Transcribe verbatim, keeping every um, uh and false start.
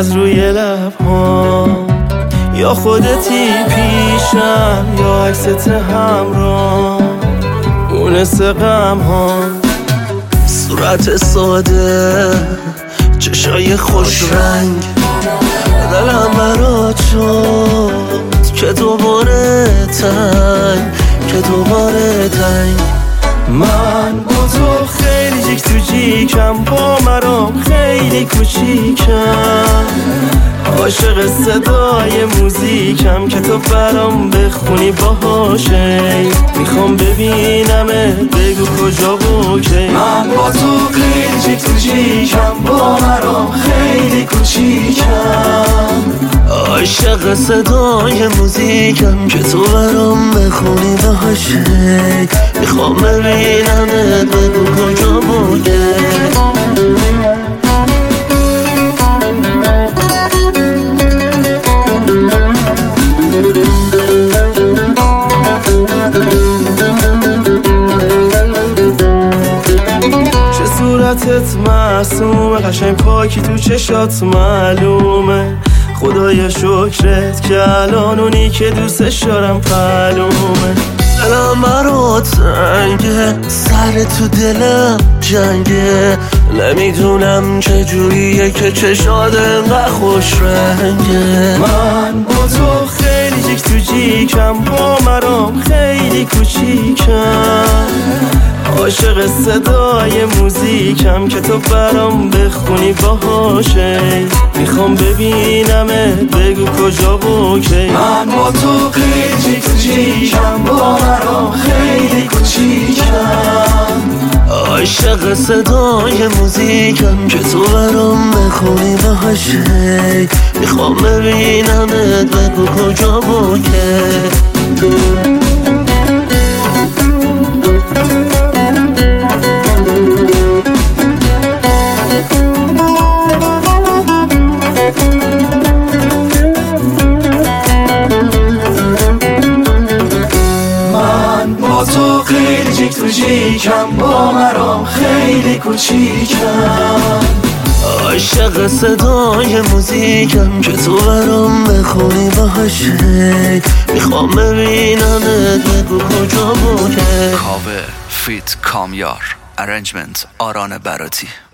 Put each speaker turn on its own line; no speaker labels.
از روی لب‌هام، یا خودتی پیشم یا عکست همراه مونس غم ها. صورت ساده، چشای خوش رنگ، دلم برات شد که دوباره تنگ، که دوباره تنگ. من با تو خیلی جیک تو جیکم، با مرام خیلی کوچیکم، عاشق صدای موزیکم که تو برام بخونی باهاشه. میخوام ببینمت، بگو کجا و کی. من با تو خیلی جیک تو جیکم، با مرام خیلی کوچیکم، عاشق صدای موزیکم که تو برام بخونی باهاشه. میخوام ببینمت، بگو کجا و کی. صورتت معصومه، قشنگ پاکی تو چشات معلومه. خدایا شکرت که الان اونی که دوستش دارم معلومه. دلم برات تنگه، سر تو دلم جنگه، نمیدونم چجوریه که چشات انقدر خوش رنگه. من با تو خیلی جیک تو جیکم، با مرام خیلی کوچیکم، عاشق صدای موزیکم که تو برام بخونی باهاشه. میخوام ببینمت، بگو کجا و کی. من با تو خیلی جیک تو جیکم، با مرام خیلی کوچیکم، عاشق صدای موزیکم که تو برام بخونی باهاشه. میخوام ببینمت، بگو کجا و کی. تو خیلی جیک تو جیکم، با مرام خیلی کوچیکم، عاشق صدای موزیکم که تو برام بخونی باهاشه. میخوام ببینمت، بگو کجا بوده.
کاور فیت کامیار، ارنجمنت آران براتی.